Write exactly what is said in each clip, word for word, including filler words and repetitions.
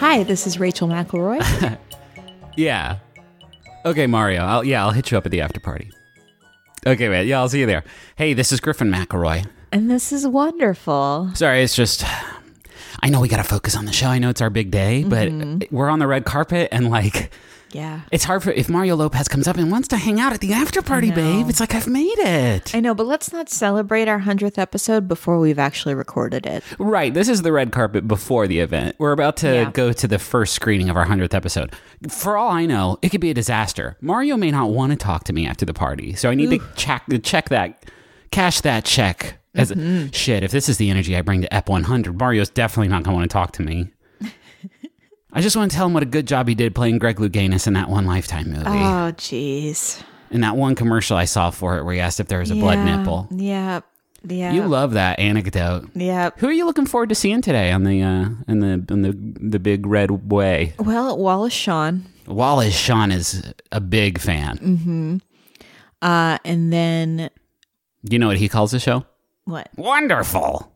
Hi, this is Rachel McElroy. Yeah. Okay, Mario. I'll, yeah, I'll hit you up at the after party. Okay, man. Yeah, I'll see you there. Hey, this is Griffin McElroy. And this is wonderful. Sorry, it's just... I know we got to focus on the show. I know it's our big day, but mm-hmm. we're on the red carpet and like... Yeah. It's hard for... If Mario Lopez comes up and wants to hang out at the after party, babe, it's like, I've made it. I know, but let's not celebrate our hundredth episode before we've actually recorded it. Right. This is the red carpet before the event. We're about to yeah. go to the first screening of our hundredth episode. For all I know, it could be a disaster. Mario may not want to talk to me after the party, so I need Ooh. to check, check that, cash that check. As mm-hmm. shit, if this is the energy I bring to E P one hundred, Mario's definitely not going to want to talk to me. I just want to tell him what a good job he did playing Greg Louganis in that one Lifetime movie. Oh, jeez. In that one commercial I saw for it where he asked if there was a yeah, blood nipple. Yeah, yeah. You love that anecdote. Yeah. Who are you looking forward to seeing today on the uh, in the in the the big red way? Well, Wallace Shawn. Wallace Shawn is a big fan. Mm-hmm. Uh, and then... You know what he calls the show? What? Wonderful.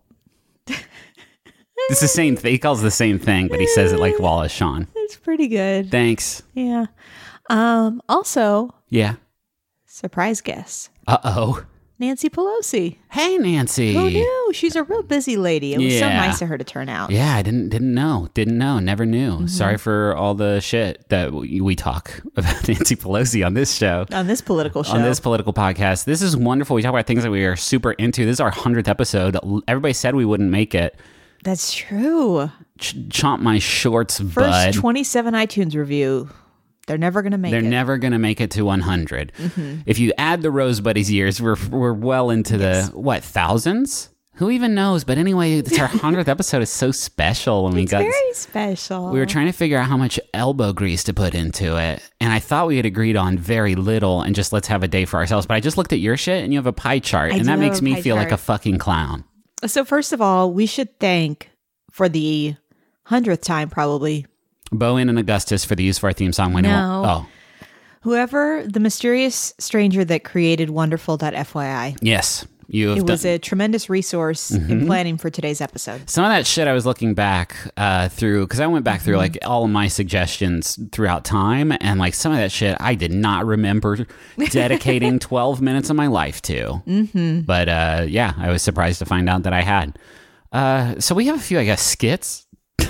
It's the same thing. He calls it the same thing, but he says it like Wallace Shawn. It's pretty good. Thanks. Yeah. Um. Also. Yeah. Surprise guest. Uh-oh. Nancy Pelosi. Hey, Nancy. Who knew? She's a real busy lady. It was yeah. so nice of her to turn out. Yeah, I didn't didn't know. Didn't know. Never knew. Mm-hmm. Sorry for all the shit that we, we talk about Nancy Pelosi on this show. On this political show. On this political podcast. This is wonderful. We talk about things that we are super into. This is our hundredth episode. Everybody said we wouldn't make it. That's true. Ch- chomp my shorts, First bud. First twenty-seven iTunes review. They're never going to make They're it. They're never going to make it to one hundred. Mm-hmm. If you add the Rose Buddies years, we're we're well into yes. the, what, thousands? Who even knows? But anyway, it's our hundredth episode. It's so special. When we it's got, very special. We were trying to figure out how much elbow grease to put into it. And I thought we had agreed on very little and just let's have a day for ourselves. But I just looked at your shit and you have a pie chart. I and that makes me feel chart. like a fucking clown. So first of all, we should thank, for the hundredth time probably, Bowen and Augustus for the use of our theme song. When no. It oh. Whoever, the mysterious stranger that created wonderful dot F Y I. Yes. You have it was done- a tremendous resource mm-hmm. in planning for today's episode. Some of that shit I was looking back uh, through, because I went back mm-hmm. through like all of my suggestions throughout time, and like some of that shit I did not remember dedicating twelve minutes of my life to. Mm-hmm. But uh, yeah, I was surprised to find out that I had. Uh, so we have a few, I guess, skits.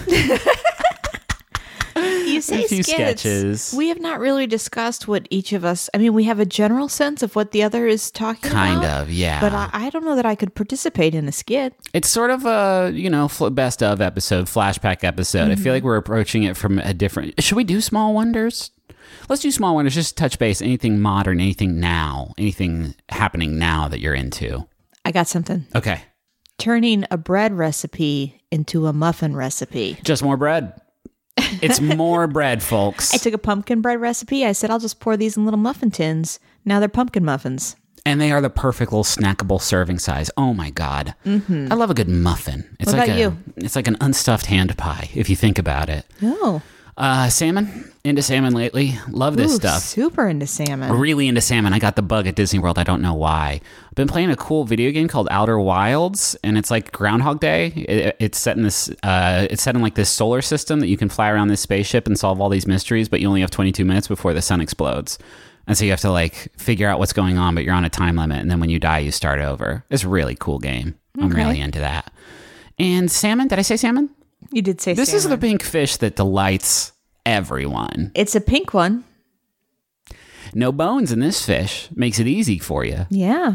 You say a few skits. sketches. We have not really discussed what each of us, I mean, we have a general sense of what the other is talking kind about. Kind of, yeah. But I, I don't know that I could participate in a skit. It's sort of a, you know, best of episode, flashback episode. Mm-hmm. I feel like we're approaching it from a different... Should we do Small Wonders? Let's do Small Wonders, just touch base. Anything modern, anything now, anything happening now that you're into. I got something. Okay. Turning a bread recipe into a muffin recipe. Just more bread. It's more bread, folks. I took a pumpkin bread recipe. I said, I'll just pour these in little muffin tins. Now they're pumpkin muffins. And they are the perfect little snackable serving size. Oh my God. Mm-hmm. I love a good muffin. It's what like about a, you? It's like an unstuffed hand pie, if you think about it. Oh. Uh, salmon. Into salmon lately. Love this Ooh, stuff. Super into salmon. Really into salmon. I got the bug at Disney World. I don't know why. I've been playing a cool video game called Outer Wilds, and it's like Groundhog Day. It, it's set in this. Uh, it's set in like this solar system that you can fly around this spaceship and solve all these mysteries, but you only have twenty-two minutes before the sun explodes. And so you have to like figure out what's going on, but you're on a time limit, and then when you die, you start over. It's a really cool game. Okay. I'm really into that. And salmon. Did I say salmon? You did say this salmon. This is the pink fish that delights everyone. It's a pink one. No bones in this fish. Makes it easy for you. Yeah.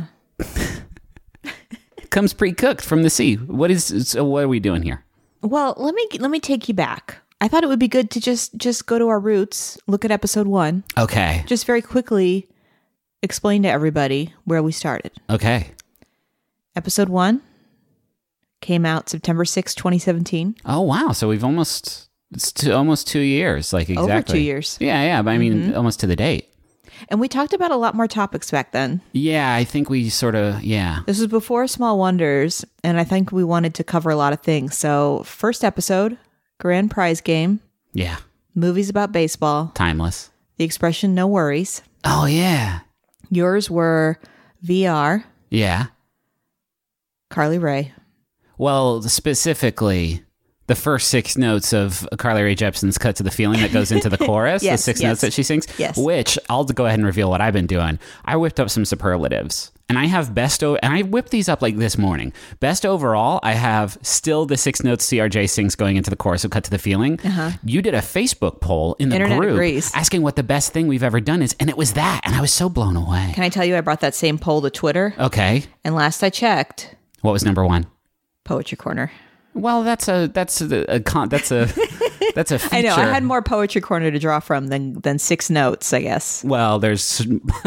Comes pre-cooked from the sea. What is? So what are we doing here? Well, let me let me take you back. I thought it would be good to just just go to our roots, look at episode one. Okay. Just very quickly explain to everybody where we started. Okay. Episode one came out September sixth, twenty seventeen. Oh, wow. So we've almost, it's two, almost two years. Like exactly. Over two years. Yeah, yeah. But I mean, mm-hmm. almost to the date. And we talked about a lot more topics back then. Yeah, I think we sort of, yeah. This was before Small Wonders, and I think we wanted to cover a lot of things. So, first episode, grand prize game. Yeah. Movies about baseball. Timeless. The expression, no worries. Oh, yeah. Yours were V R. Yeah. Carly Rae. Well, specifically, the first six notes of Carly Rae Jepsen's Cut to the Feeling that goes into the chorus, Yes, the six yes. notes that she sings, Yes. which I'll go ahead and reveal what I've been doing. I whipped up some superlatives. And I have best, o- and I whipped these up like this morning. Best overall, I have still the six notes C R J sings going into the chorus of Cut to the Feeling. Uh-huh. You did a Facebook poll in the Internet group agrees. asking what the best thing we've ever done is, and it was that. And I was so blown away. Can I tell you, I brought that same poll to Twitter, Okay. and last I checked, What was number one? Poetry Corner. Well, that's a, that's a, a con, that's a, that's a feature. I know I had more Poetry Corner to draw from than than six notes, I guess. Well, there's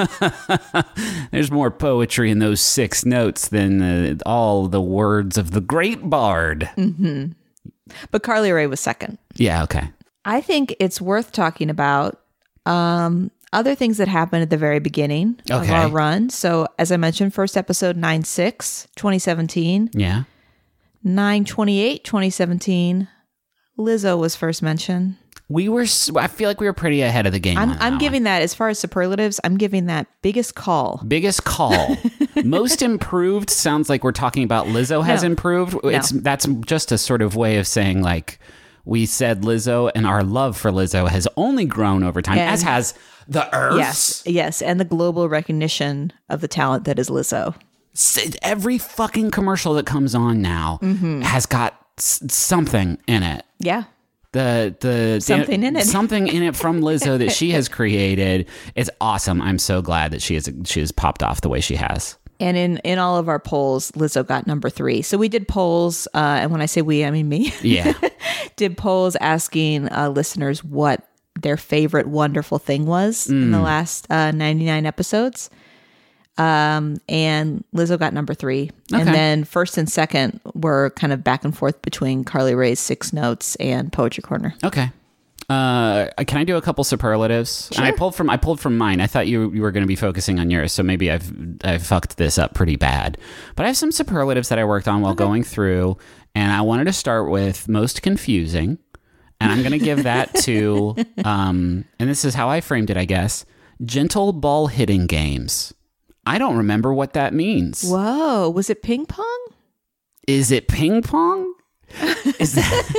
there's more poetry in those six notes than uh, all the words of the great bard. Mm-hmm. But Carly Rae was second. Yeah, okay. I think it's worth talking about um, other things that happened at the very beginning of Okay. our run. So, as I mentioned, first episode nine six, twenty seventeen, Yeah. nine twenty-eight, twenty seventeen. Lizzo was first mentioned. We were, s- I feel like we were pretty ahead of the game. I'm, on that I'm one. giving that, as far as superlatives, I'm giving that biggest call. Biggest call. Most improved sounds like we're talking about Lizzo has No. improved. It's That's just a sort of way of saying, like, we said Lizzo and our love for Lizzo has only grown over time, And- as has the earth. Yes, yes. And the global recognition of the talent that is Lizzo. S- Every fucking commercial that comes on now Mm-hmm. has got s- something in it. Yeah. The the Something in it. something in it from Lizzo that she has created. It's awesome. I'm so glad that she has she has popped off the way she has. And in, in all of our polls, Lizzo got number three. So we did polls, uh, and when I say we, I mean me. Yeah. Did polls asking uh, listeners what their favorite wonderful thing was in the last uh, ninety-nine episodes. Um, and Lizzo got number three. Okay. And then first and second were kind of back and forth between Carly Rae's Six Notes and Poetry Corner. Okay. Uh, can I do a couple superlatives? And I Sure. pulled from I pulled from mine. I thought you you were going to be focusing on yours, so maybe I've I've fucked this up pretty bad. But I have some superlatives that I worked on while going through, and I wanted to start with most confusing, and I'm going to give that to um, and this is how I framed it, I guess. Gentle ball hitting games. I don't remember what that means. Whoa, was it ping pong? Is it ping pong? Is that?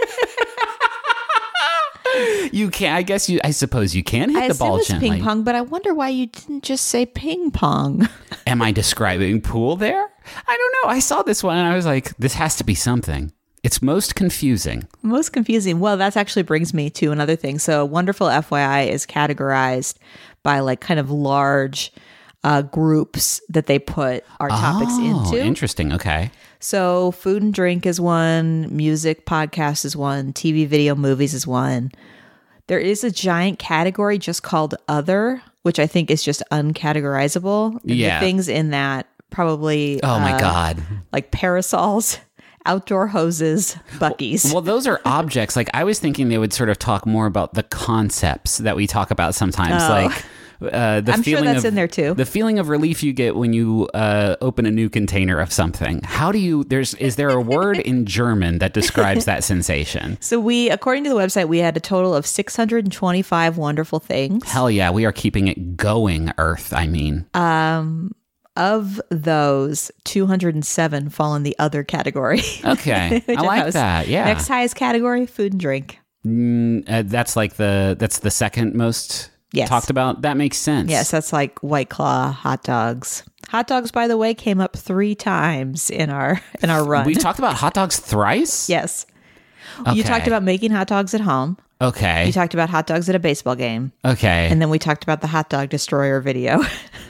You can. I guess you. I suppose you can hit I the assume ball it's gently. ping pong, but I wonder why you didn't just say ping pong. Am I describing pool there? I don't know. I saw this one and I was like, this has to be something. It's most confusing. Most confusing. Well, that actually brings me to another thing. So, Wonderful F Y I is categorized by like kind of large uh, groups that they put our topics Oh, into. interesting. Okay. So, food and drink is one, music, podcast is one, T V, video, movies is one. There is a giant category just called other, which I think is just uncategorizable. And Yeah. The things in that probably Oh my uh, God. like parasols, outdoor hoses, Buc-ee's. Well, those are objects. Like I was thinking they would sort of talk more about the concepts that we talk about sometimes. Oh. Like uh, the I'm sure feeling that's of, in there too. The feeling of relief you get when you uh, open a new container of something. How do you? There's is there a word in German that describes that sensation? So we, according to the website, we had a total of six hundred twenty-five wonderful things. Hell yeah, we are keeping it going. Earth, I mean. Um, of those, two hundred seven fall in the other category. Okay, Which I like was- that. Yeah, Next highest category, food and drink. Mm, uh, that's like the that's the second most Yes. talked about. That makes sense. Yes, that's like White Claw, hot dogs. Hot dogs, by the way, came up three times in our in our run. We talked about hot dogs thrice. yes. Okay. You talked about making hot dogs at home. Okay. You talked about hot dogs at a baseball game. Okay. And then we talked about the hot dog destroyer video.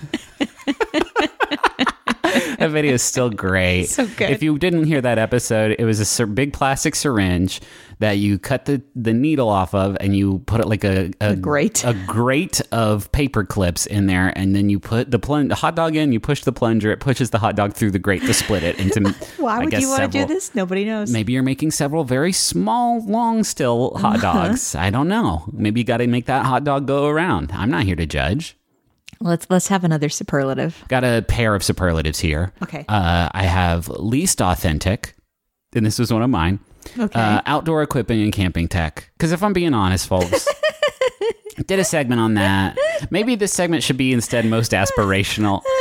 That video is still great. So good. If you didn't hear that episode, it was a syr- big plastic syringe that you cut the, the needle off of, and you put it like a a, grate. a grate of paper clips in there, and then you put the, plun- the hot dog in. You push the plunger; it pushes the hot dog through the grate to split it into. Why I would guess you want to do several- this? Nobody knows. Maybe you're making several very small, long still hot dogs. I don't know. Maybe you got to make that hot dog go around. I'm not here to judge. Let's let's have another superlative. Got a pair of superlatives here. Okay. Uh, I have least authentic, and this was one of mine. Okay. Uh, outdoor equipment and camping tech. Because if I'm being honest, folks, did a segment on that. Maybe this segment should be instead most aspirational.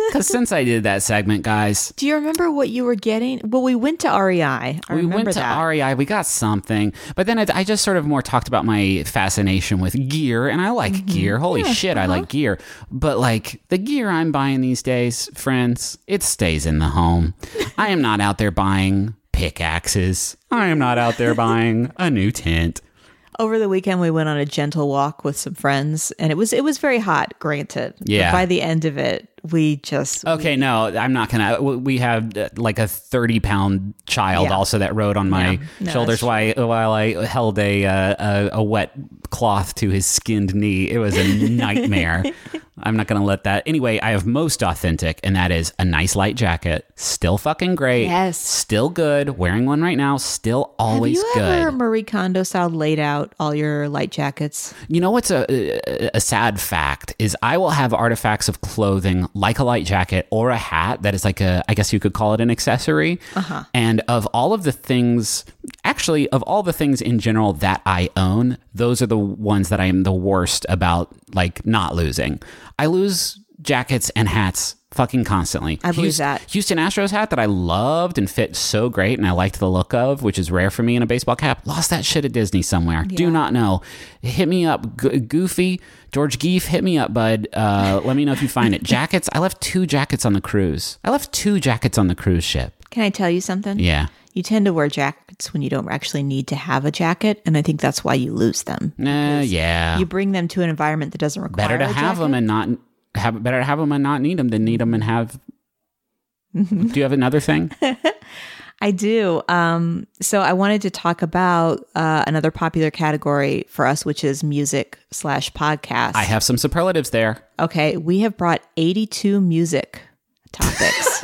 Because since I did that segment, guys, Do you remember what you were getting? Well, we went to R E I. I we remember went to that. R E I. We got something, but then I, I just sort of more talked about my fascination with gear, and I like gear. Holy Yeah, shit, I uh-huh. like gear. But like the gear I'm buying these days, friends, it stays in the home. I am not out there buying pickaxes. I am not out there buying a new tent. Over the weekend, we went on a gentle walk with some friends, and it was it was very hot. Granted, Yeah. But by the end of it, we just Okay, no, I'm not gonna. We have uh, like a thirty pound child Yeah. also that rode on my Yeah. No, shoulders that's while while I held a, uh, a a wet cloth to his skinned knee. It was a nightmare. I'm not gonna let that. Anyway, I have most authentic, and that is a nice light jacket. Still fucking great. Yes. Still good. Wearing one right now. Still always Have you good. ever Marie Kondo style laid out all your light jackets? You know what's a, a a sad fact is I will have artifacts of clothing like a light jacket or a hat that is like a, I guess you could call it an accessory. Uh-huh. And of all of the things, actually of all the things in general that I own, those are the ones that I am the worst about like not losing. I lose jackets and hats fucking constantly. I believe Houston, that. Houston Astros hat that I loved and fit so great and I liked the look of, which is rare for me in a baseball cap. Lost that shit at Disney somewhere. Do Yeah. not know. Hit me up, G- Goofy, George Geef. Hit me up, bud. Uh, let me know if you find it. Jackets. I left two jackets on the cruise. I left two jackets on the cruise ship. Can I tell you something? Yeah. You tend to wear jackets when you don't actually need to have a jacket, and I think that's why you lose them. Uh, yeah. You bring them to an environment that doesn't require Better to a have them jacket. and not have. Better to have them and not need them than need them and have. Do you have another thing? I do. Um, so I wanted to talk about uh, another popular category for us, which is music slash podcast. I have some superlatives there. Okay, we have brought eighty-two music topics.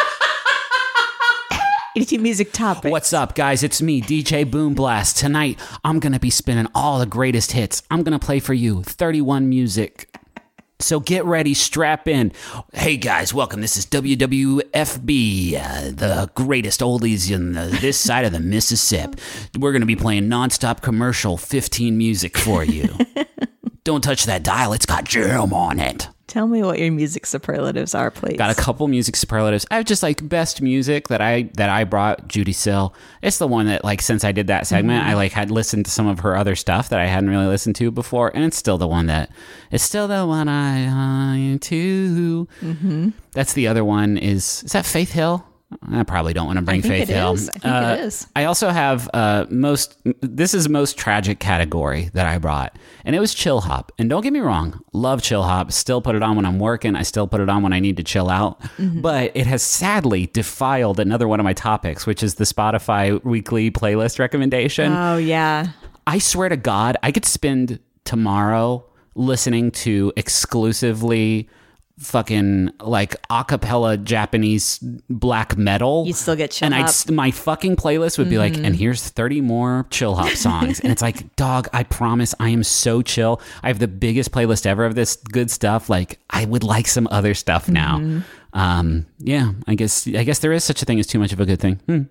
eighty-two music topics. What's up, guys? It's me, D J Boom Blast. Tonight, I'm going to be spinning all the greatest hits. I'm going to play for you thirty-one music. So get ready, strap in. Hey, guys, welcome. This is W W F B, uh, the greatest oldies in the, this side of the Mississippi. We're going to be playing nonstop commercial fifteen music for you. Don't touch that dial. It's got jam on it. Tell me what your music superlatives are, please. Got a couple music superlatives. I have just like best music that I that I brought. Judy Sill. It's the one that like since I did that segment, Mm-hmm. I like had listened to some of her other stuff that I hadn't really listened to before, and it's still the one that it's still the one I want to. Mm-hmm. That's the other one. Is is that Faith Hill? I probably don't want to bring I think Faith it Hill. is. I think Uh, it is. I also have uh, most. This is most tragic category that I brought, and it was chill hop. And don't get me wrong, love chill hop. Still put it on when I'm working. I still put it on when I need to chill out. Mm-hmm. But it has sadly defiled another one of my topics, which is the Spotify weekly playlist recommendation. Oh, yeah. I swear to God, I could spend tomorrow listening to exclusively fucking like a cappella Japanese black metal. You'd still get chill and I'd hop. s- my fucking playlist would be like, and here's thirty more chill hop songs. And it's like, dog, I promise I am so chill. I have the biggest playlist ever of this good stuff. Like I would like some other stuff now. Um, yeah, I guess I guess there is such a thing as too much of a good thing. Hmm.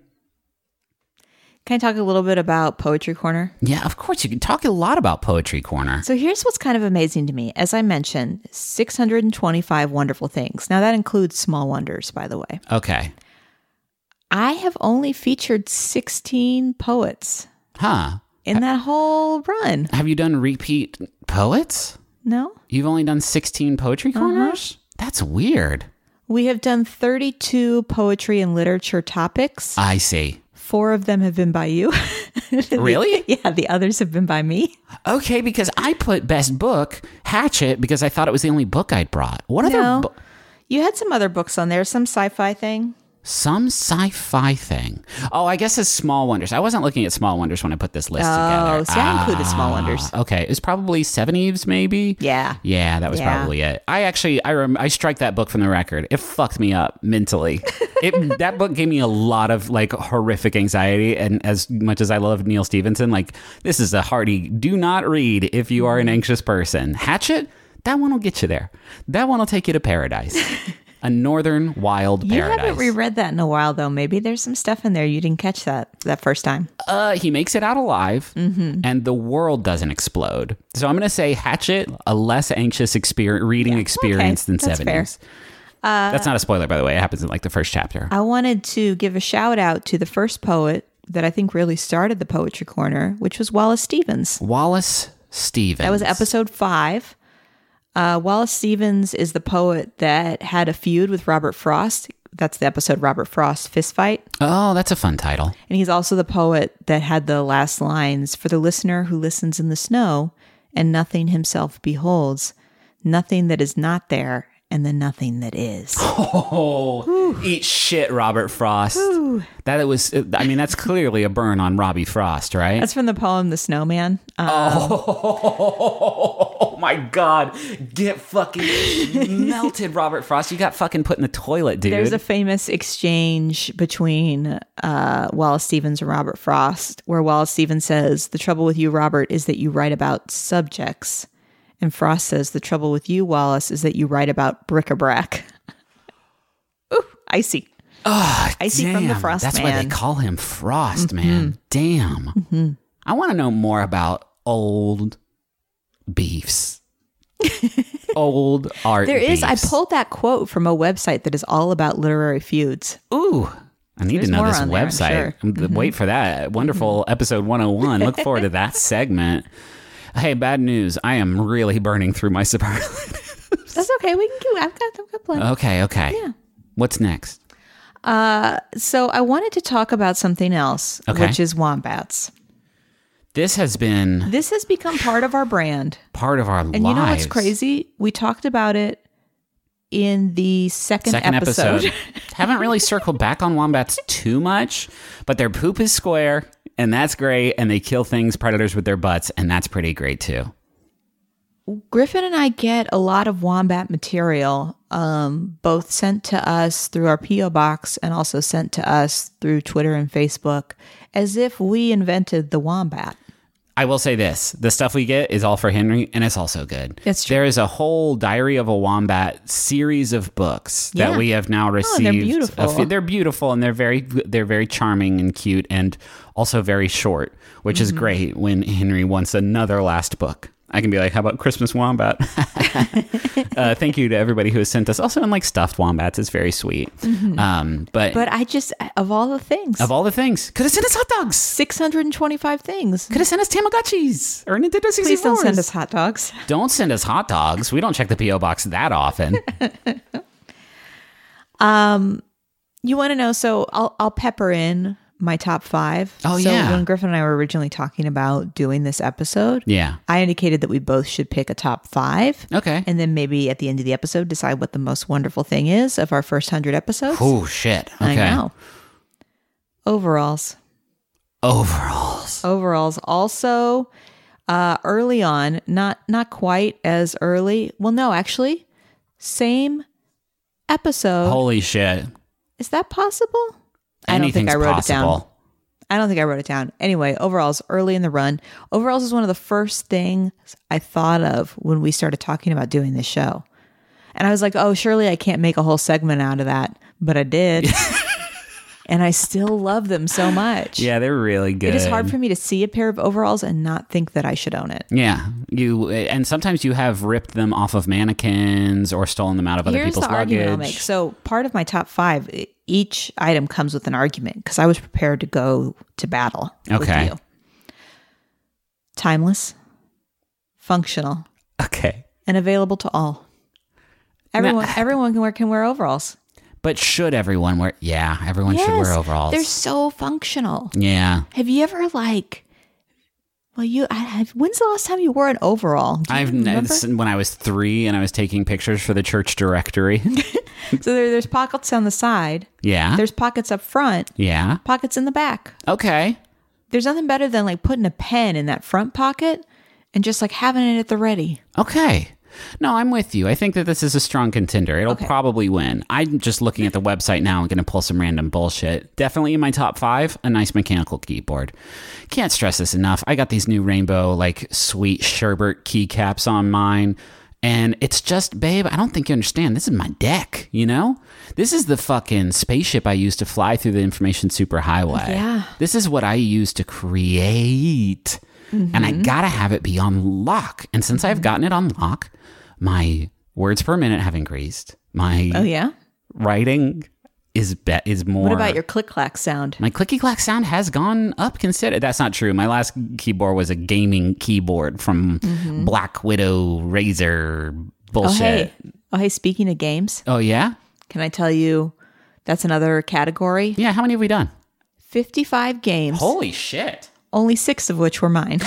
Can I talk a little bit about Poetry Corner? Yeah, of course you can talk a lot about Poetry Corner. So here's what's kind of amazing to me. As I mentioned, six hundred twenty-five wonderful things. Now that includes small wonders, by the way. Okay. I have only featured sixteen poets Huh. in that whole run. Have you done repeat poets? No? You've only done sixteen poetry corners? That's weird. We have done thirty-two poetry and literature topics. I see. Four of them have been by you. Really? Yeah, the others have been by me. Okay, because I put best book, Hatchet, because I thought it was the only book I'd brought. What No. other book? You had some other books on there, some sci-fi thing. Some sci-fi thing. Oh, I guess it's Small Wonders. I wasn't looking at Small Wonders when I put this list Oh, together. see, I included Small Ah, Wonders. Okay, it was probably Seven Eves, maybe? Yeah. Yeah, that was Yeah. probably it. I actually, I rem- I strike that book from the record. It fucked me up mentally. It That book gave me a lot of like horrific anxiety. And as much as I love Neil Stephenson, like this is a hearty do not read if you are an anxious person. Hatchet, that one will get you there. That one will take you to paradise. A northern wild You paradise. haven't reread that in a while, though. Maybe there's some stuff in there you didn't catch that that first time. Uh, he makes it out alive, Mm-hmm. and the world doesn't explode. So I'm going to say Hatchet, a less anxious exper- reading experience than that's Seven fair. Eves. That's not a spoiler, by the way. It happens in like the first chapter. I wanted to give a shout out to the first poet that I think really started the Poetry Corner, which was Wallace Stevens. Wallace Stevens. That was episode five. Uh, Wallace Stevens is the poet that had a feud with Robert Frost. That's the episode Robert Frost Fist Fight. Oh, that's a fun title. And he's also the poet that had the last lines, "For the listener who listens in the snow and nothing himself beholds, nothing that is not there and the nothing that is." Oh, Whew. Eat shit, Robert Frost. Whew. That it was. I mean, that's clearly a burn on Robbie Frost, right? That's from the poem "The Snowman." Um, oh my God! Get fucking melted, Robert Frost. You got fucking put in the toilet, dude. There's a famous exchange between uh, Wallace Stevens and Robert Frost, where Wallace Stevens says, "The trouble with you, Robert, is that you write about subjects." And Frost says, "The trouble with you, Wallace, is that you write about bric-a-brac." Ooh, icy. Oh, icy damn. from the Frost That's man. why they call him Frost, Mm-hmm. man. Damn. Mm-hmm. I want to know more about old beefs. Old art There is, beefs. I pulled that quote from a website that is all about literary feuds. Ooh. I need There's to know more this on there, I'm website. sure. Mm-hmm. Wait for that. Wonderful mm-hmm. episode one oh one. Look forward to that segment. Hey, bad news. I am really burning through my superlatives. That's okay. We can do. I've got. I've got plenty. Okay. Okay. Yeah. What's next? Uh, so I wanted to talk about something else, Okay. which is wombats. This has been This has become part of our brand. part of our And lives. you know what's crazy? We talked about it in the second, Second episode. episode. Haven't really circled back on wombats too much, but their poop is square, and that's great. And they kill things, predators with their butts, and that's pretty great too. Griffin and I get a lot of wombat material, um, both sent to us through our P O box and also sent to us through Twitter and Facebook, as if we invented the wombat. I will say this. The stuff we get is all for Henry, and it's also good. That's true. There is a whole Diary of a Wombat series of books that Yeah. we have now received. they're beautiful. A few- they're beautiful, and they're very they're very charming and cute, and also very short, which is great when Henry wants another last book. I can be like, how about Christmas Wombat? uh, thank you to everybody who has sent us. Also, in like stuffed wombats, it's very sweet. Mm-hmm. Um, but But I just, of all the things, of all the things, could have sent us hot dogs. six hundred twenty-five things. Could have sent us Tamagotchis or Nintendo sixty-fours. Please don't send us hot dogs. Don't send us hot dogs. We don't check the P O box that often. You want to know? So I'll I'll pepper in my top five. Oh, so yeah. when Griffin and I were originally talking about doing this episode, Yeah. I indicated that we both should pick a top five. Okay. And then maybe at the end of the episode, decide what the most wonderful thing is of our first hundred episodes. Oh, shit. Okay. I know. Overalls. Overalls. Overalls. Also, uh, early on, not not quite as early. Well, no, actually, same episode. Holy shit. Is that possible? I don't think Anything's I wrote possible. it down. I don't think I wrote it down. Anyway, overalls, early in the run. Overalls is one of the first things I thought of when we started talking about doing this show. And I was like, oh, surely I can't make a whole segment out of that. But I did. And I still love them so much. Yeah, they're really good. It is hard for me to see a pair of overalls and not think that I should own it. Yeah, you and sometimes you have ripped them off of mannequins or stolen them out of other Here's people's the argument I'll make. luggage. So part of my top five, e- each item comes with an argument because I was prepared to go to battle Okay. with you. Timeless, functional, Okay, and available to all. Everyone, Now- everyone can wear can wear overalls. but should everyone wear? Yeah, everyone should wear overalls. They're so functional. Yeah, Have you ever like? Well, you. I have. When's the last time you wore an overall? Do you I've remember? n- when I was three and I was taking pictures for the church directory. So there, there's pockets on the side. Yeah, There's pockets up front. yeah. Pockets in the back. Okay. There's nothing better than like putting a pen in that front pocket and just like having it at the ready. Okay. No, I'm with you. I think that this is a strong contender. It'll Okay. probably win. I'm just looking at the website now and going to pull some random bullshit. Definitely in my top five, a nice mechanical keyboard. Can't stress this enough. I got these new rainbow, like, sweet sherbet keycaps on mine. And it's just, babe, I don't think you understand. This is my deck, you know? This is the fucking spaceship I use to fly through the information superhighway. Yeah. This is what I use to create. And I gotta have it be on lock. And since I've gotten it on lock, my words per minute have increased. My Oh, yeah? writing is be- is more. What about your click-clack sound? My clicky-clack sound has gone up considerably. That's not true. My last keyboard was a gaming keyboard from mm-hmm. Black Widow Razer bullshit. Oh, hey. Oh, hey, speaking of games. Oh, yeah? Can I tell you that's another category? Yeah, how many have we done? fifty-five games. Holy shit. Only six of which were mine.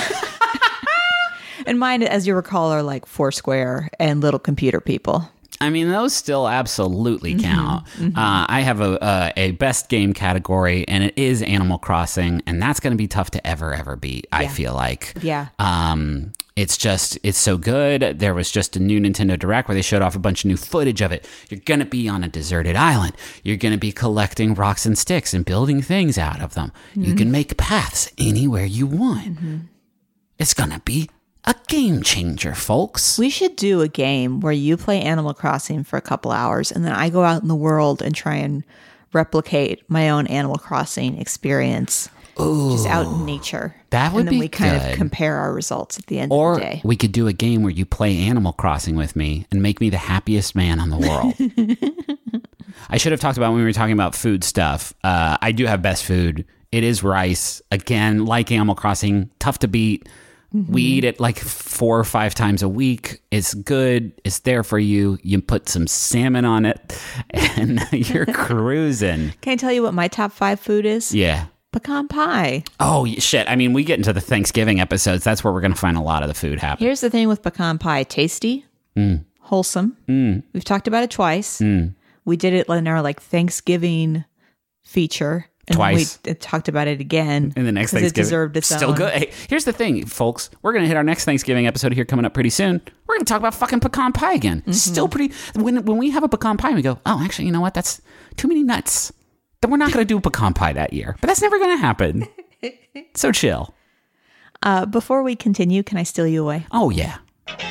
And mine, as you recall, are like Foursquare and Little Computer People. I mean, those still absolutely count. Mm-hmm, mm-hmm. Uh, I have a, a a best game category, and it is Animal Crossing, and that's going to be tough to ever, ever beat, yeah. I feel like. Yeah. Um, it's just, it's so good. There was just a new Nintendo Direct where they showed off a bunch of new footage of it. You're going to be on a deserted island. You're going to be collecting rocks and sticks and building things out of them. Mm-hmm. You can make paths anywhere you want. Mm-hmm. It's going to be a game changer, folks. We should do a game where you play Animal Crossing for a couple hours and then I go out in the world and try and replicate my own Animal Crossing experience. Ooh, just out in nature. That would be good. And then we kind of compare our results at the end or of the day. Or we could do a game where you play Animal Crossing with me and make me the happiest man on the world. I should have talked about when we were talking about food stuff. Uh, I do have best food. It is rice. Again, like Animal Crossing, tough to beat. Mm-hmm. We eat it like four or five times a week. It's good. It's there for you. You put some salmon on it and you're cruising. Can I tell you what my top five food is? Yeah. Pecan pie. Oh, shit. I mean, we get into the Thanksgiving episodes. That's where we're going to find a lot of the food happen. Here's the thing with pecan pie. Tasty. Mm. Wholesome. Mm. We've talked about it twice. Mm. We did it in our like Thanksgiving feature. And Twice. We talked about it again. In the next Thanksgiving. It deserved its Still own. good. Hey, here's the thing, folks. We're going to hit our next Thanksgiving episode here coming up pretty soon. We're going to talk about fucking pecan pie again. Mm-hmm. Still pretty... When when we have a pecan pie, we go, oh, actually, you know what? That's too many nuts. Then we're not going to do pecan pie that year. But that's never going to happen. So chill. Uh, before we continue, can I steal you away? Oh, yeah.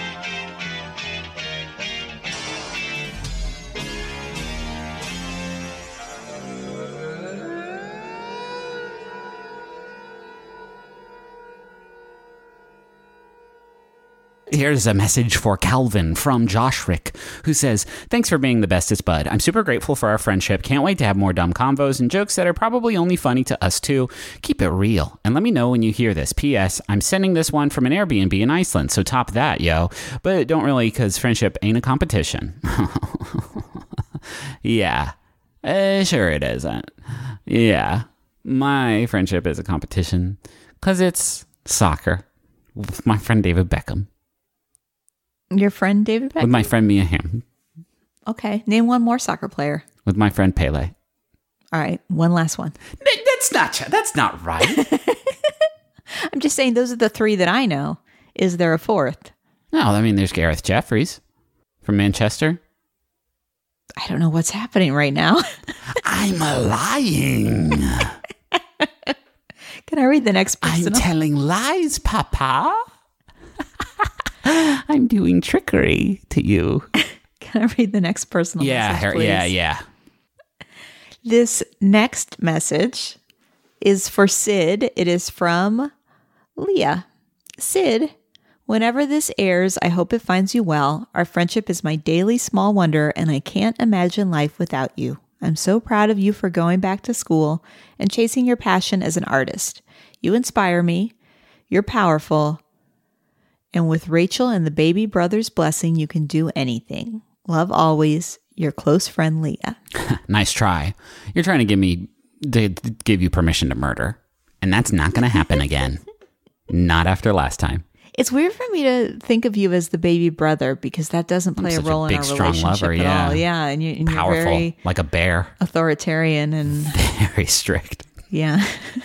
Here's a message for Calvin from Josh Rick, who says, thanks for being the bestest bud. I'm super grateful for our friendship. Can't wait to have more dumb convos and jokes that are probably only funny to us too. Keep it real. And let me know when you hear this. P S. I'm sending this one from an Airbnb in Iceland, so top that, yo. But don't really, because friendship ain't a competition. Yeah. Uh, sure it isn't. Yeah. My friendship is a competition because it's soccer with my friend David Beckham. Your friend David Beckham? With my friend Mia Hamm. Okay. Name one more soccer player. With my friend Pele. All right. One last one. That's not that's not right. I'm just saying those are the three that I know. Is there a fourth? No, I mean, there's Gareth Jeffries from Manchester. I don't know what's happening right now. I'm lying. Can I read the next person? I'm telling lies, Papa. I'm doing trickery to you. Can I read the next personal yeah, message, her, please? yeah, yeah. This next message is for Sid. It is from Leah. Sid, whenever this airs, I hope it finds you well. Our friendship is my daily small wonder, and I can't imagine life without you. I'm so proud of you for going back to school and chasing your passion as an artist. You inspire me. You're powerful. And with Rachel and the baby brother's blessing, you can do anything. Love always, your close friend, Leah. Nice try. You're trying to give me, to give you permission to murder. And that's not going to happen again. Not after last time. It's weird for me to think of you as the baby brother because that doesn't play a role a big, in our strong relationship lover, at yeah. all. Yeah, and, you, and powerful, you're very like a bear, authoritarian and very strict. Yeah.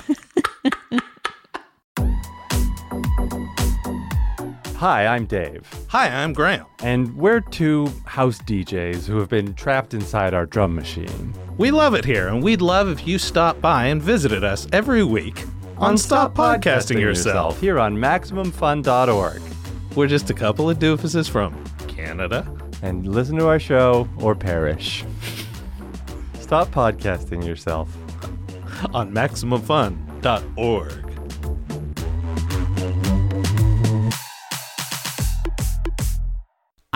Hi, I'm Dave. Hi, I'm Graham. And we're two house D Js who have been trapped inside our drum machine. We love it here, and we'd love if you stopped by and visited us every week on Stop Podcasting Yourself here on Maximum Fun dot org. We're just a couple of doofuses from Canada. And listen to our show or perish. Stop podcasting yourself on Maximum Fun dot org.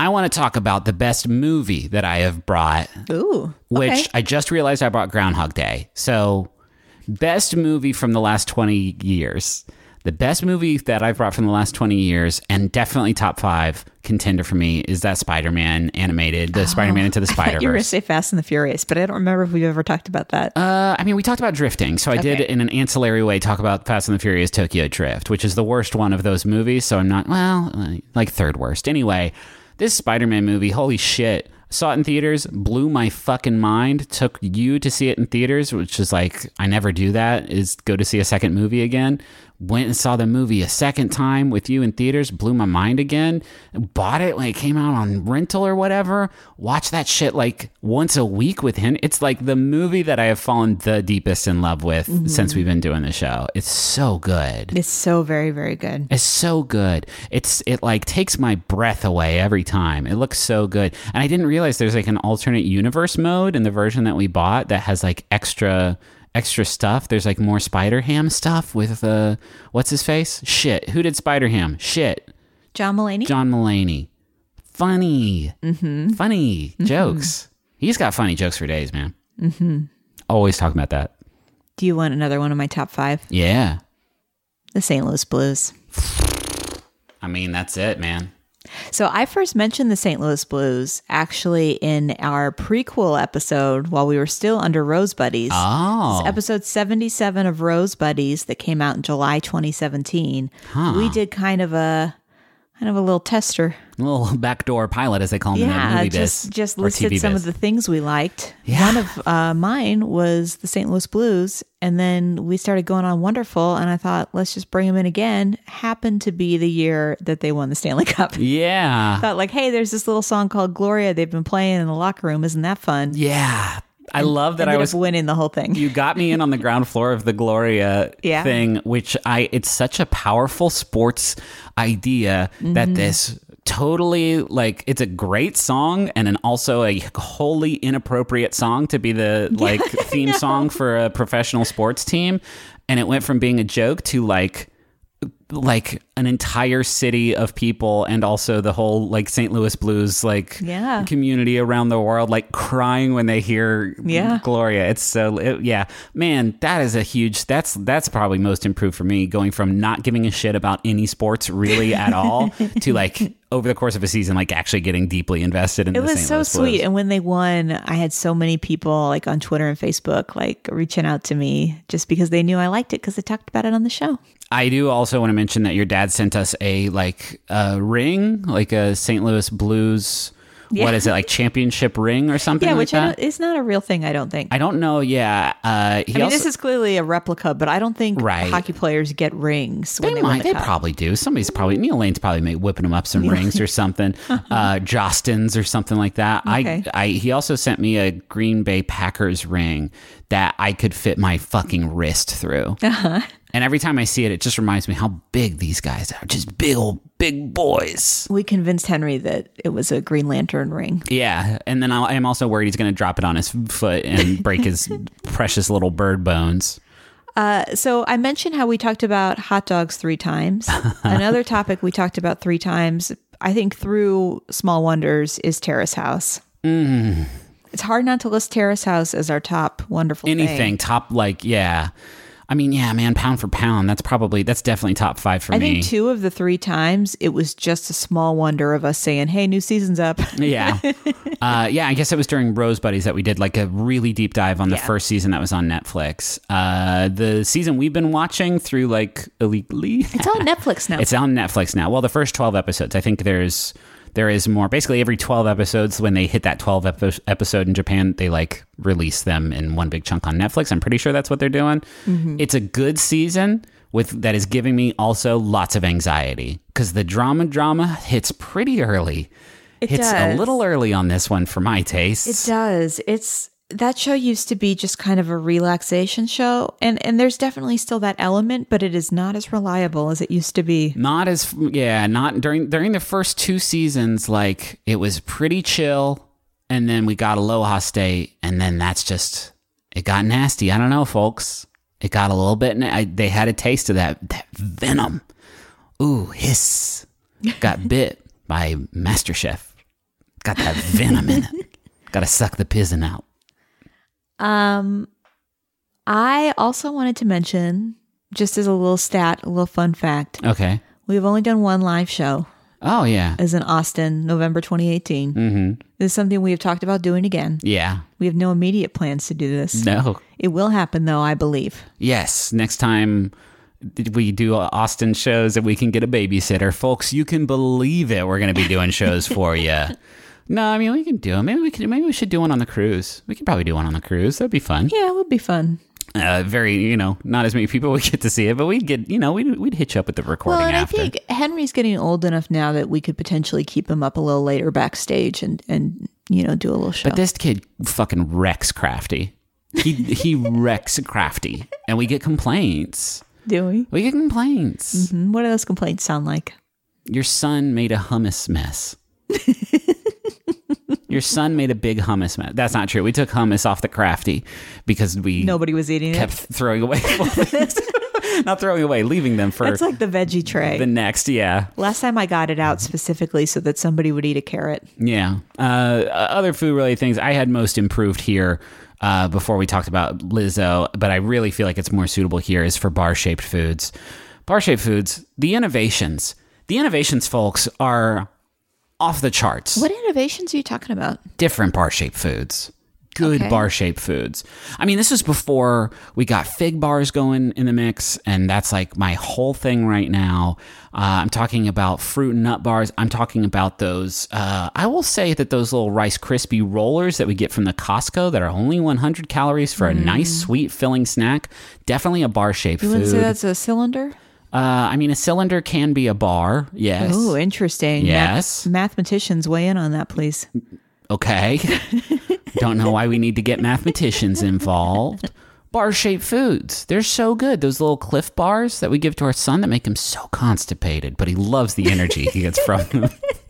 I want to talk about the best movie that I have brought, Ooh. which okay. I just realized I brought Groundhog Day. So, best movie from the last twenty years. The best movie that I've brought from the last twenty years, and definitely top five contender for me, is that Spider-Man animated, the oh, Spider-Man Into the Spider-Verse. You were going to say Fast and the Furious, but I don't remember if we've ever talked about that. Uh, I mean, we talked about drifting, so I okay. did, in an ancillary way, talk about Fast and the Furious Tokyo Drift, which is the worst one of those movies, so I'm not, well, like third worst. Anyway, this Spider-Man movie, holy shit. Saw it in theaters, blew my fucking mind. Took you to see it in theaters, which is like, I never do that, is go to see a second movie again. Went and saw the movie a second time with you in theaters, blew my mind again. Bought it when it came out on rental or whatever. Watched that shit like once a week with him. It's like the movie that I have fallen the deepest in love with mm-hmm. since we've been doing the show. It's so good. It's so very, very good. It's so good. It's it like takes my breath away every time. It looks so good. And I didn't realize there's like an alternate universe mode in the version that we bought that has like extra extra stuff. There's like more Spider-Ham stuff with uh what's his face? Shit. Who did Spider-Ham? Shit. John Mulaney? John Mulaney. Funny. Mm-hmm. Funny mm-hmm. jokes. He's got funny jokes for days, man. Mm-hmm. Always talking about that. Do you want another one of my top five? Yeah. The Saint Louis Blues. I mean, that's it, man. So I first mentioned the Saint Louis Blues actually in our prequel episode while we were still under Rose Buddies. Oh. It's episode seventy-seven of Rose Buddies that came out in July twenty seventeen. Huh. We did kind of a kind of a little tester. A little backdoor pilot, as they call them in the Yeah, movie just, biz. just or listed T V some biz. of the things we liked. Yeah. One of uh, mine was the Saint Louis Blues. And then we started going on Wonderful. And I thought, let's just bring them in again. Happened to be the year that they won the Stanley Cup. Yeah. Thought like, hey, there's this little song called Gloria they've been playing in the locker room. Isn't that fun? Yeah. I love that I was winning the whole thing. You got me in on the ground floor of the Gloria yeah. thing, which I it's such a powerful sports idea mm-hmm. that this totally like it's a great song and an also a wholly inappropriate song to be the like theme song for a professional sports team, and it went from being a joke to like like an entire city of people and also the whole like Saint Louis Blues like yeah. community around the world like crying when they hear yeah. Gloria. It's so it, yeah man, that is a huge that's that's probably most improved for me, going from not giving a shit about any sports really at all to like over the course of a season like actually getting deeply invested in it the was Saint so Louis sweet Blues. And when they won, I had so many people like on Twitter and Facebook like reaching out to me just because they knew I liked it because they talked about it on the show. I do also want to mention that your dad sent us a like a ring, like a Saint Louis Blues. Yeah. What is it, like championship ring or something? Yeah, like which that? I don't, is not a real thing. I don't think. I don't know. Yeah, uh, he I mean, also, this is clearly a replica, but I don't think right. hockey players get rings. When they they might. win the They cup. probably do. Somebody's probably Neil Lane's probably make, whipping them up some rings or something. uh, Jostins or something like that. Okay. I, I. He also sent me a Green Bay Packers ring that I could fit my fucking wrist through. Uh-huh. And every time I see it, it just reminds me how big these guys are. Just big old, big boys. We convinced Henry that it was a Green Lantern ring. Yeah. And then I am also worried he's going to drop it on his foot and break his precious little bird bones. Uh, so I mentioned how we talked about hot dogs three times. Another topic we talked about three times, I think through Small Wonders, is Terrace House. Mm. It's hard not to list Terrace House as our top wonderful Anything, thing. top, like, yeah. I mean, yeah, man, pound for pound, that's probably, that's definitely top five for I me. think two of the three times, it was just a small wonder of us saying, hey, new season's up. Yeah. Uh, yeah, I guess it was during Rose Buddies that we did like a really deep dive on the Yeah. first season that was on Netflix. Uh, the season we've been watching through like illegally. It's on Netflix now. It's on Netflix now. Well, the first twelve episodes. I think there's there is more. Basically, every twelve episodes, when they hit that twelve epi- episode in Japan, they like release them in one big chunk on Netflix. I'm pretty sure that's what they're doing. Mm-hmm. It's a good season with that is giving me also lots of anxiety because the drama drama hits pretty early. It It's does. a little early on this one for my tastes. It does. It's that show used to be just kind of a relaxation show, and and there's definitely still that element, but it is not as reliable as it used to be. Not as yeah, not during during the first two seasons. Like it was pretty chill, and then we got Aloha State, and then that's just it got nasty. I don't know, folks. It got a little bit. I, they had a taste of that that venom. Ooh, hiss. Got bit by MasterChef. Got that venom in it. Got to suck the pizzin out. Um, I also wanted to mention, just as a little stat, a little fun fact. Okay. We've only done one live show. Oh, yeah. As in Austin, November twenty eighteen. Mm-hmm. This is something we have talked about doing again. Yeah. We have no immediate plans to do this. No. It will happen, though, I believe. Yes. Next time we do Austin shows and we can get a babysitter. Folks, you can believe it. We're going to be doing shows for you. No, I mean, we can do it. Maybe we could. Maybe we should do one on the cruise. We could probably do one on the cruise. That'd be fun. Yeah, it would be fun. Uh, very, you know, not as many people would get to see it, but we'd get, you know, we'd, we'd hitch up with the recording well, and after. I think Henry's getting old enough now that we could potentially keep him up a little later backstage and, and you know, do a little show. But this kid fucking wrecks Crafty. He he wrecks Crafty, and we get complaints. Do we? We get complaints. Mm-hmm. What do those complaints sound like? Your son made a hummus mess. Your son made a big hummus mess. That's not true. We took hummus off the Crafty because we nobody was eating kept it. throwing away. Not throwing away, leaving them for That's like the veggie tray. the next. Yeah. Last time I got it out specifically so that somebody would eat a carrot. Yeah. Uh, other food related things I had most improved here uh, before we talked about Lizzo, but I really feel like it's more suitable here is for bar shaped foods. Bar shaped foods, the innovations. The innovations, folks, are off the charts. What innovations are you talking about? Different bar-shaped foods. Good Okay. bar-shaped foods. I mean, this was before we got fig bars going in the mix, and that's like my whole thing right now. Uh, I'm talking about fruit and nut bars. I'm talking about those. Uh, I will say that those little Rice Krispie rollers that we get from the Costco that are only one hundred calories for a nice, sweet, filling snack. Definitely a bar-shaped You food. wouldn't say that's a cylinder? Uh, I mean, a cylinder can be a bar. Yes. Oh, interesting. Yes. Math- mathematicians, weigh in on that, please. Okay. Don't know why we need to get mathematicians involved. Bar-shaped foods. They're so good. Those little Cliff bars that we give to our son that make him so constipated, but he loves the energy he gets from them.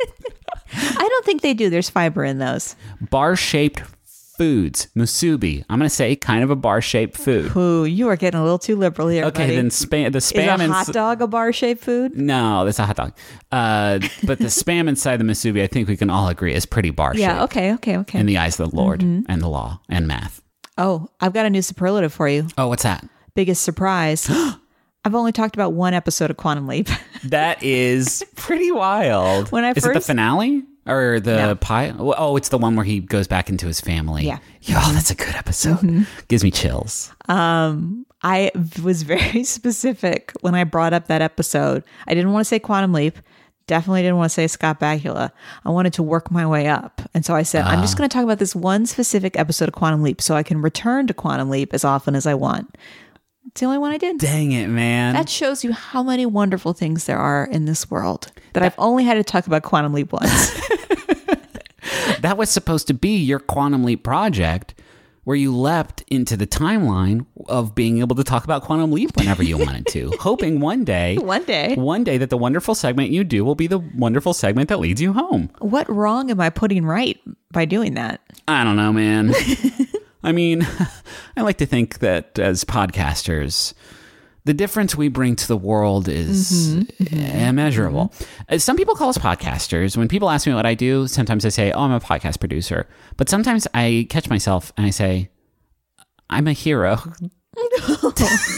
I don't think they do. There's fiber in those. Bar-shaped foods. Musubi. I'm going to say kind of a bar-shaped food. Ooh, you are getting a little too liberal here, Okay, buddy. then spam, the spam Is a and hot dog a bar-shaped food? No, that's a hot dog. Uh, but the spam inside the musubi, I think we can all agree, is pretty bar-shaped. Yeah, okay, okay, okay. In the eyes of the Lord and the law and math. Oh, I've got a new superlative for you. Oh, what's that? Biggest surprise. I've only talked about one episode of Quantum Leap. That is pretty wild. When I is it the first- finale or the No. pie? Oh, it's the one where he goes back into his family. Yeah. Yo, that's a good episode. Gives me chills. I was very specific when I brought up that episode. I didn't want to say Quantum Leap. Definitely didn't want to say Scott Bakula. I wanted to work my way up. And so I said, I'm just going to talk about this one specific episode of Quantum Leap so I can return to Quantum Leap as often as I want. It's the only one I did. Dang it, man. That shows you how many wonderful things there are in this world that I've only had to talk about Quantum Leap once. That was supposed to be your Quantum Leap project where you leapt into the timeline of being able to talk about Quantum Leap whenever you wanted to, hoping one day, One day. one day that the wonderful segment you do will be the wonderful segment that leads you home. What wrong am I putting right by doing that? I don't know, man. I mean, I like to think that as podcasters, the difference we bring to the world is Mm-hmm, mm-hmm, immeasurable. Uh, Some people call us podcasters. When people ask me what I do, sometimes I say, oh, I'm a podcast producer. But sometimes I catch myself and I say, I'm a hero. All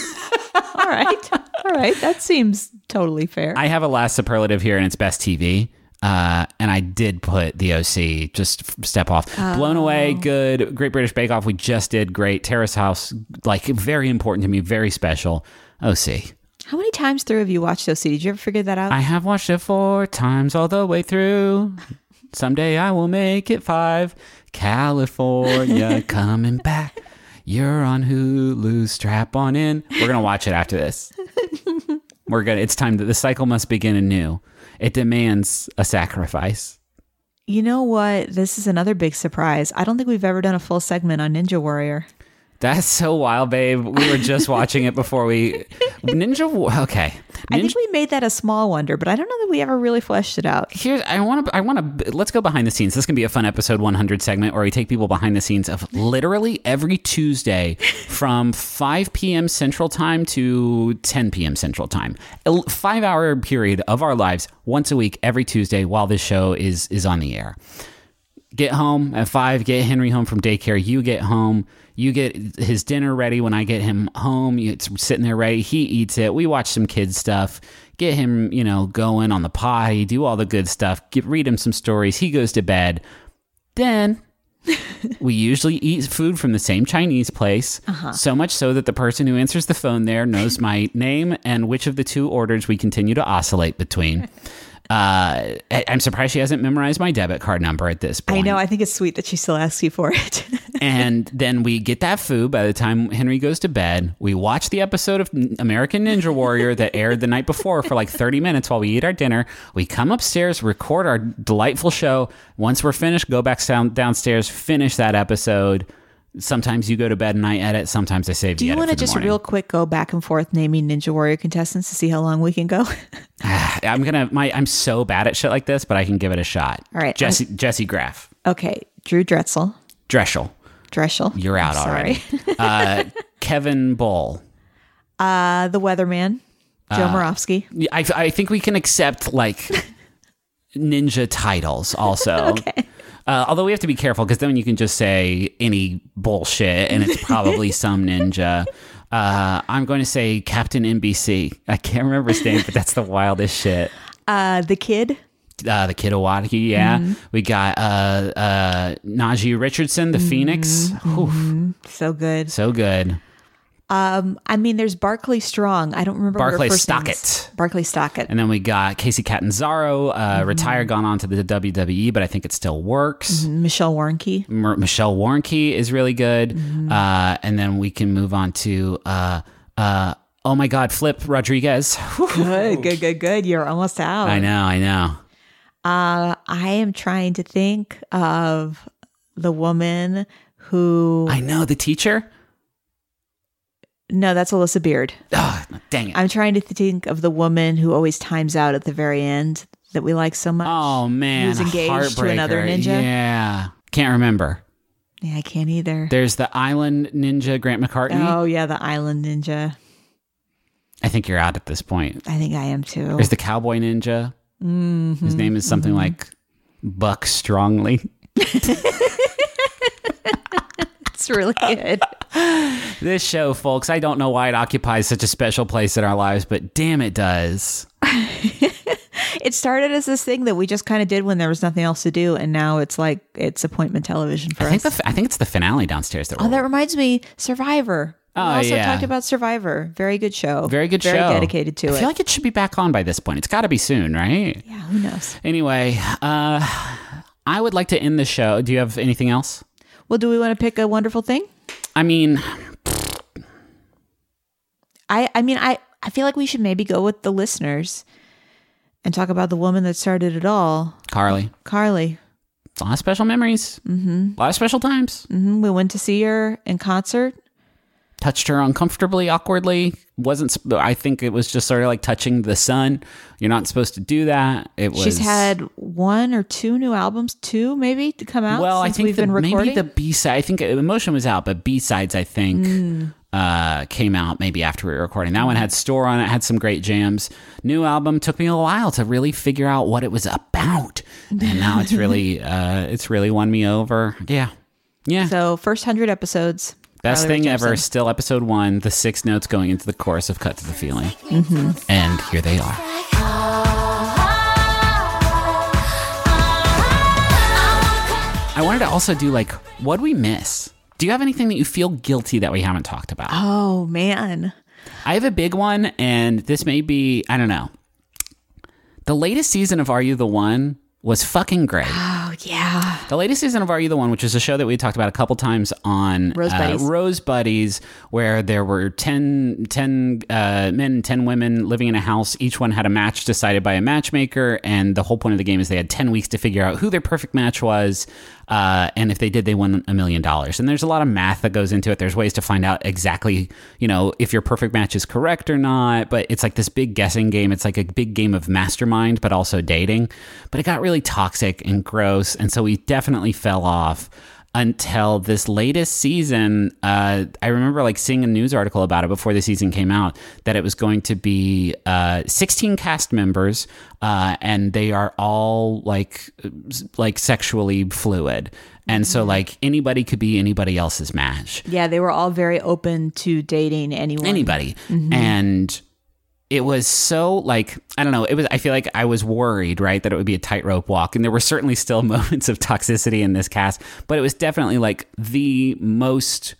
right. All right. That seems totally fair. I have a last superlative here, and it's best T V. Uh, and I did put the O C, just f- step off. Blown Away, good. Great British Bake Off, we just did great. Terrace House, like very important to me, very special. O C. How many times through have you watched O C? Did you ever figure that out? I have watched it four times all the way through. Someday I will make it five. California coming back. You're on Hulu, strap on in. We're going to watch it after this. We're gonna. It's time that the cycle must begin anew. It demands a sacrifice. You know what? This is another big surprise. I don't think we've ever done a full segment on Ninja Warrior. That's so wild, babe. We were just watching it before we... Ninja... Wa- Okay. I Ninja, think we made that a small wonder, but I don't know that we ever really fleshed it out. Here's... I want to... I want to... Let's go behind the scenes. This can be a fun episode one hundred segment where we take people behind the scenes of literally every Tuesday from five p.m. Central Time to ten p.m. Central Time. A five-hour period of our lives once a week, every Tuesday while this show is is on the air. get home at five, get Henry home from daycare. You get home. You get his dinner ready when I get him home. It's sitting there ready. He eats it. We watch some kids stuff. Get him, you know, going on the potty. Do all the good stuff. Get, read him some stories. He goes to bed. Then we usually eat food from the same Chinese place. Uh-huh. So much so that the person who answers the phone there knows my name and which of the two orders we continue to oscillate between. Uh, I- I'm surprised she hasn't memorized my debit card number at this point. I know. I think it's sweet that she still asks you for it. And then we get that food by the time Henry goes to bed. We watch the episode of American Ninja Warrior that aired the night before for like thirty minutes while we eat our dinner. We come upstairs, record our delightful show. Once we're finished, go back down, downstairs, finish that episode. Sometimes you go to bed and I edit. Sometimes I save Do the you edit want to for the just morning. real quick go back and forth naming Ninja Warrior contestants to see how long we can go? I'm gonna. My I'm so bad at shit like this, but I can give it a shot. All right, Jesse Jesse Graff, Okay. Drew Drexel. Dreschel. Dreschel. You're out I'm already. uh, Kevin Bull. Uh, the Weatherman. Joe Uh, Moravsky. I, I think we can accept like ninja titles also. Okay. Uh, although we have to be careful because then you can just say any bullshit and it's probably some ninja. Uh, I'm going to say Captain N B C. I can't remember his name, but that's the wildest shit. Uh, the Kid. Uh, the Kid Owataki, yeah. Mm-hmm. We got uh, uh, Najee Richardson, the Mm-hmm. Phoenix. Whew, So good. so good. Um, I mean, there's Barkley Strong. I don't remember Barclay her first names. Stockett. Barkley Stockett. And then we got Casey Catanzaro, uh, Mm-hmm. retired, gone on to the W W E, but I think it still works. Michelle Warnke. M- Michelle Warnke is really good. Mm-hmm. Uh, and then we can move on to, uh, uh, oh my God, Flip Rodriguez. Whew. Good, good, good, good. You're almost out. I know, I know. Uh, I am trying to think of the woman who. I know, the teacher. No, that's Alyssa Beard. Oh, dang it. I'm trying to think of the woman who always times out at the very end that we like so much. oh, man. Who's engaged to another Heartbreaker. ninja? Yeah. Can't remember. Yeah, I can't either. There's the Island Ninja, Grant McCartney. Oh, yeah, the Island Ninja. I think you're out at this point. I think I am too. There's the Cowboy Ninja. Mm-hmm, His name is something mm-hmm. like Buck Strongly. It's really good. This show, folks, I don't know why it occupies such a special place in our lives, but damn, it does. It started as this thing that we just kind of did when there was nothing else to do, and now it's like it's appointment television for I think us. the I think it's the finale downstairs. That Oh, we're that reminds me, Survivor. We Oh, also yeah. talked about Survivor. Very good show. very good Very show. dedicated to I it. feel like it should be back on by this point. It's got to be soon, right? Yeah, who knows? Anyway, uh, I would like to end the show. Do you have anything else? Well, do we want to pick a wonderful thing? I mean, I I mean, I, I feel like we should maybe go with the listeners and talk about the woman that started it all, Carly, Carly. a lot of special memories. Mm-hmm. A lot of special times. hmm We went to see her in concert. Touched her uncomfortably, awkwardly. Wasn't sp- I think it was just sort of like touching the sun. You're not supposed to do that. It was. She's had one or two new albums, two maybe, to come out Well, I since think we've the, been recording. maybe the B side. I think Emotion was out, but B sides I think Mm. uh, came out maybe after we were recording. That one had Store on it, had some great jams. New album took me a while to really figure out what it was about, and now it's really uh, it's really won me over. Yeah, yeah. So first hundred episodes. Best Carly Rae thing ever. Jepsen. Still episode one. The six notes going into the chorus of "Cut to the Feeling," Mm-hmm. and here they are. I wanted to also do like, what do we miss? Do you have anything that you feel guilty that we haven't talked about? Oh man. I have a big one, and this may be, I don't know. The latest season of Are You the One was fucking great. Oh yeah. The latest season of Are You the One, which is a show that we talked about a couple times on Rose uh, Buddies. Rose Buddies, where there were ten, ten uh, men and ten women living in a house. Each one had a match decided by a matchmaker, and the whole point of the game is they had ten weeks to figure out who their perfect match was, uh, and if they did, they won a million dollars. And there's a lot of math that goes into it. There's ways to find out exactly, you know, if your perfect match is correct or not, but it's like this big guessing game. It's like a big game of mastermind, but also dating. But it got really toxic and gross, and so we definitely fell off. until this latest season. Uh, I remember like seeing a news article about it before the season came out, that it was going to be uh, sixteen cast members, uh, and they are all like like sexually fluid. And so, like, anybody could be anybody else's match. Yeah, they were all very open to dating anyone. Anybody. Mm-hmm. And it was so, like, I don't know. It was. I feel like I was worried, right, that it would be a tightrope walk. And there were certainly still moments of toxicity in this cast. But it was definitely, like, the most,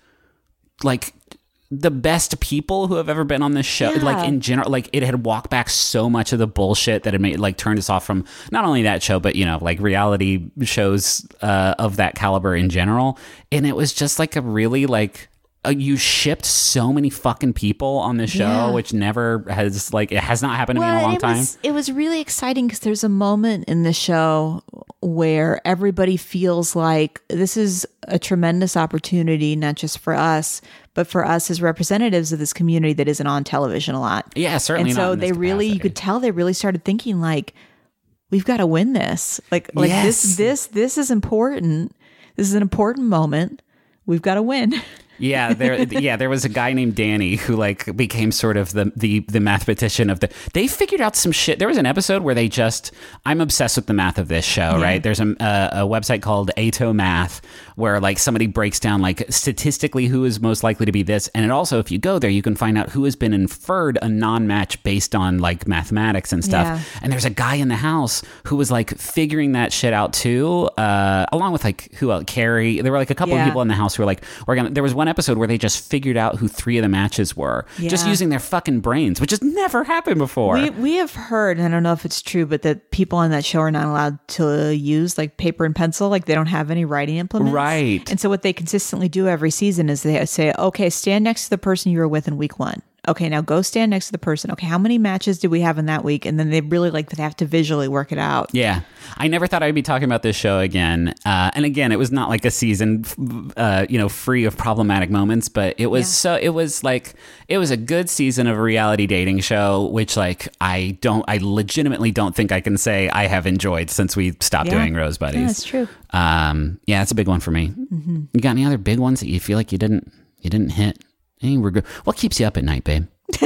like, the best people who have ever been on this show. Yeah. Like, in general, like, it had walked back so much of the bullshit that it made, like, turned us off from not only that show, but, you know, like, reality shows uh, of that caliber in general. And it was just, like, a really, like, uh, you shipped so many fucking people on this show, Yeah. which never has, like, it has not happened to me in a long it time. Was, it was really exciting because there's a moment in the show where everybody feels like this is a tremendous opportunity, not just for us, but for us as representatives of this community that isn't on television a lot. Yeah, certainly And not so in this they really, you capacity. could tell they really started thinking like, we've got to win this. Like, like Yes. this, this, this is important. This is an important moment. We've got to win. Yeah, there. Yeah, there was a guy named Danny who like became sort of the the the mathematician of the. They figured out some shit. There was an episode where they just. I'm obsessed with the math of this show. Yeah. Right? There's a, a a website called Ato Math where like somebody breaks down like statistically who is most likely to be this, and it also if you go there you can find out who has been inferred a non-match based on like mathematics and stuff. Yeah. And there's a guy in the house who was like figuring that shit out too, uh, along with like who else? Carrie. There were like a couple Yeah. of people in the house who were like, we're gonna. There was one episode where they just figured out who three of the matches were, just Yeah. using their fucking brains, which has never happened before. We we have heard, and I don't know if it's true, but that people on that show are not allowed to use like paper and pencil. Like they don't have any writing implements. Right. And so what they consistently do every season is they say, okay, stand next to the person you were with in week one. Okay, now go stand next to the person. Okay, how many matches did we have in that week? And then they really like they have to visually work it out. Yeah. I never thought I'd be talking about this show again. Uh, and again, it was not like a season, uh, you know, free of problematic moments, but it was Yeah. so, it was like, it was a good season of a reality dating show, which like, I don't, I legitimately don't think I can say I have enjoyed since we stopped Yeah. doing Rose Buddies. Yeah, that's true. Um, yeah, it's a big one for me. Mm-hmm. You got any other big ones that you feel like you didn't, you didn't hit? Any reg- what keeps you up at night, babe?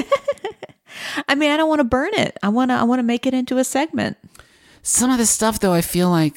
I mean, I don't want to burn it. I want to I want to make it into a segment. Some of the stuff, though, I feel like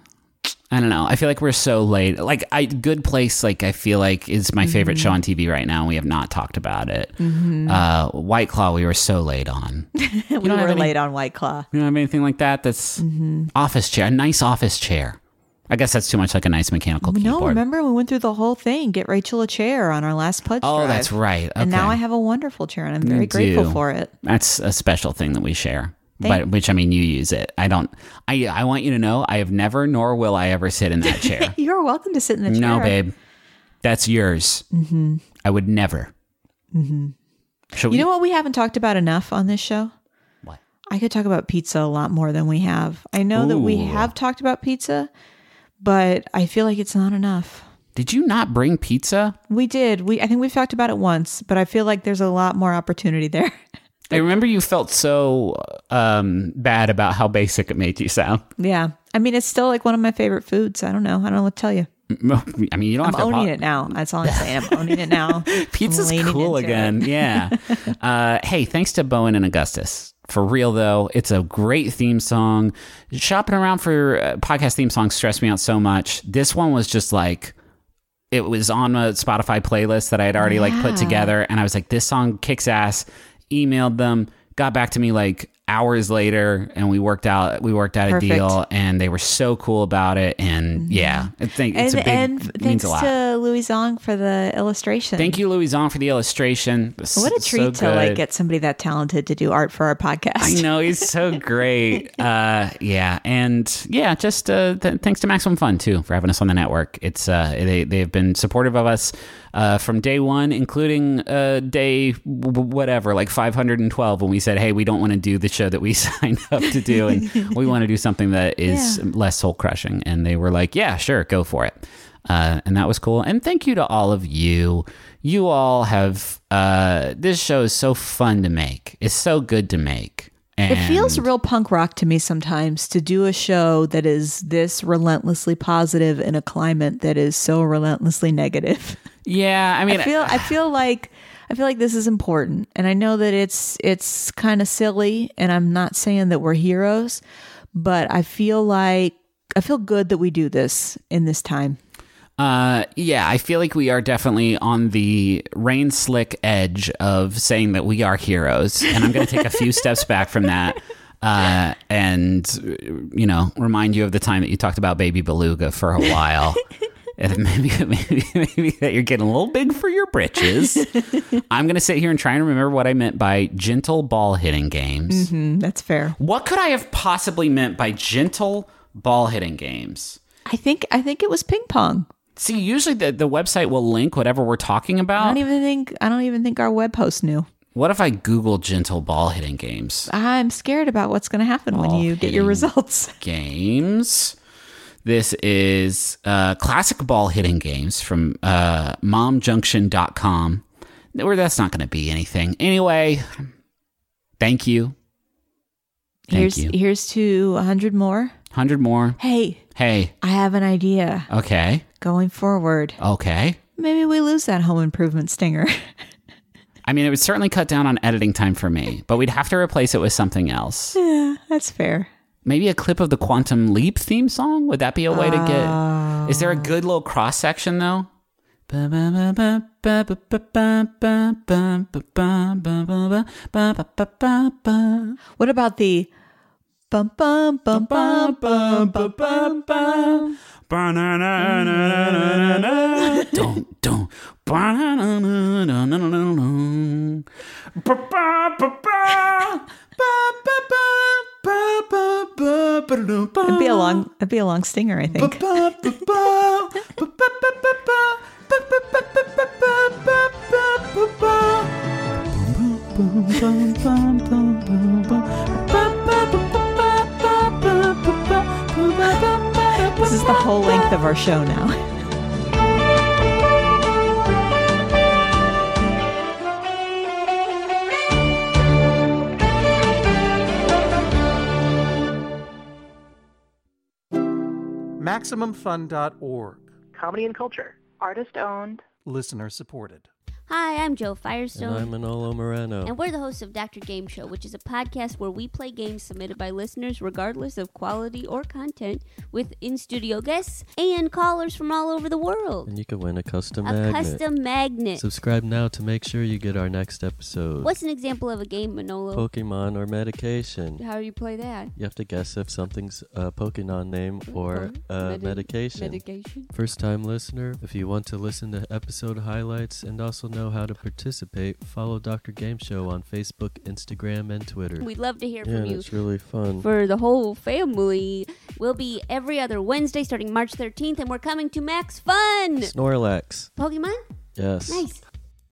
I don't know. I feel like we're so late. Like, I Good Place, like I feel like is my favorite Mm-hmm. show on T V right now. And we have not talked about it. Mm-hmm. Uh, White Claw, we were so late on. we don't were have any- late on White Claw. You don't have anything like that? That's office chair, a nice office chair. I guess that's too much like a nice mechanical No, keyboard. remember we went through the whole thing. Get Rachel a chair on our last pledge Oh, drive. that's right. And now Okay. I have a wonderful chair, and I'm very You grateful do. for it. That's a special thing that we share. Thank- But which I mean, you use it. I don't. I I want you to know, I have never, nor will I ever sit in that chair. You're welcome to sit in the chair. No, babe, that's yours. Mm-hmm. I would never. Mm-hmm. Should we? You know what we haven't talked about enough on this show? What? I could talk about pizza a lot more than we have. I know that we Ooh. have talked about pizza, but I feel like it's not enough. Did you not bring pizza? We did. We I think we've talked about it once, but I feel like there's a lot more opportunity there. I remember you felt so um, bad about how basic it made you sound. Yeah. I mean, it's still like one of my favorite foods. I don't know. I don't know what to tell you. I mean, you don't I'm have to. owning apo- it now. That's all I'm saying. I'm owning it now. Pizza's I'm leaning cool into again. it. Yeah. uh, hey, thanks to Bowen and Augustus. For real, though, it's a great theme song. Shopping around for uh, podcast theme songs stressed me out so much. This one was just like, it was on a Spotify playlist that I had already like put Yeah. together. And I was like, this song kicks ass. Emailed them, got back to me like hours later, and we worked out we worked out Perfect. a deal, and they were so cool about it. And yeah, I think it's And, a big and it thanks means a lot. to Louis Zong for the illustration. Thank you, Louis Zong, for the illustration. S- What a so treat to like good. get somebody that talented to do art for our podcast. I know, he's so great. Uh, yeah, and yeah, just uh, th- thanks to Maximum Fun too for having us on the network. It's uh, they they've been supportive of us uh, from day one, including uh, day w- whatever, like five hundred twelve, when we said, "Hey, we don't want to do the show that we signed up to do, and we want to do something that is Yeah. less soul crushing." And they were like, "Yeah, sure, go for it." Uh, and that was cool. And thank you to all of you. You all have, uh, this show is so fun to make. It's so good to make. And It feels real punk rock to me sometimes to do a show that is this relentlessly positive in a climate that is so relentlessly negative. Yeah, I mean, I feel I feel like I feel like this is important, and I know that it's it's kind of silly, and I'm not saying that we're heroes, but I feel like I feel good that we do this in this time. Uh, yeah, I feel like we are definitely on the rain slick edge of saying that we are heroes. And I'm going to take a few steps back from that uh, and, you know, remind you of the time that you talked about Baby Beluga for a while. And maybe, maybe, maybe that you're getting a little big for your britches. I'm going to sit here and try and remember what I meant by gentle ball hitting games. Mm-hmm, that's fair. What could I have possibly meant by gentle ball hitting games? I think I think it was ping pong. See, usually the, the website will link whatever we're talking I about. don't even think I don't even think our web host knew. What if I Google gentle ball hitting games? I'm scared about what's going to happen when Ball you get your hitting results. Games. This is uh, classic ball hitting games from uh, mom junction dot com. Where that's not going to be anything. Anyway, thank you. Thank here's you. here's to one hundred more. one hundred more. Hey, Hey. I have an idea. Okay. Going forward, Okay. maybe we lose that home improvement stinger. I mean, it would certainly cut down on editing time for me, but we'd have to replace it with something else. Yeah, that's fair. Maybe a clip of the Quantum Leap theme song? Would that be a way to get... Is there a good little cross section, though? What about the bum bum bum bum bum bum bum bum? Don't, don't. It'd be a long, it'd be a long stinger, I think. This is the whole length of our show now. Maximum Fun dot org. Comedy and culture. Artist owned. Listener supported. Hi, I'm Joe Firestone. And I'm Manolo Moreno. And we're the hosts of Doctor Game Show, which is a podcast where we play games submitted by listeners regardless of quality or content, with in-studio guests and callers from all over the world. And you can win a custom a magnet. custom magnet. Subscribe now to make sure you get our next episode. What's an example of a game, Manolo? Pokemon or medication. How do you play that? You have to guess if something's a Pokemon name or a Medi- medication. Medication? First time listener, if you want to listen to episode highlights and also know how to participate, follow Doctor Game Show on Facebook, Instagram, and Twitter. We'd love to hear yeah, from you. it's really fun. For the whole family. We'll be every other Wednesday starting March thirteenth, and we're coming to Max Fun! Snorlax. Pokemon? Yes. Nice.